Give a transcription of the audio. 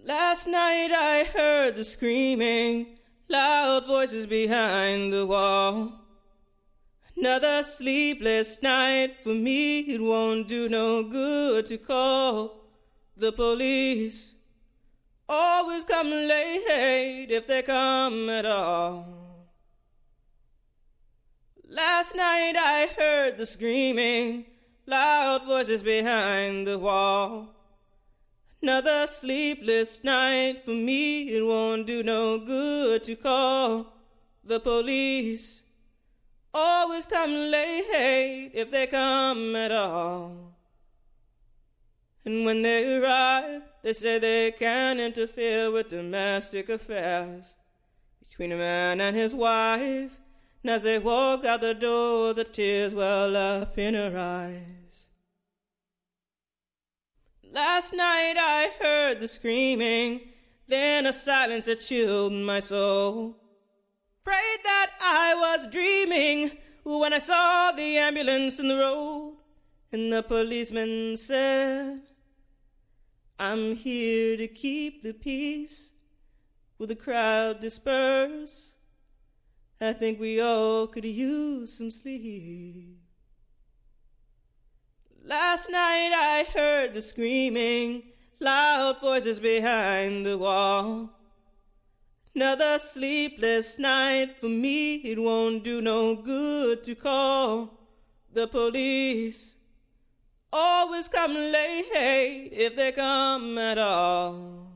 Last night I heard the screaming, loud voices behind the wall. Another sleepless night for me, it won't do no good to call the police. Always come late if they come at all. Last night I heard the screaming, loud voices behind the wall. Another sleepless night for me, it won't do no good to call the police. Always come late if they come at all. And when they arrive, they say they can't interfere with domestic affairs between a man and his wife. And as they walk out the door, the tears well up in her eyes. Last night I heard the screaming, then a silence that chilled my soul. Prayed that I was dreaming when I saw the ambulance in the road, and the policeman said, I'm here to keep the peace. Will the crowd disperse? I think we all could use some sleep. Last night I heard the screaming, loud voices behind the wall. Another sleepless night for me, it won't do no good to call the police. Always come late if they come at all.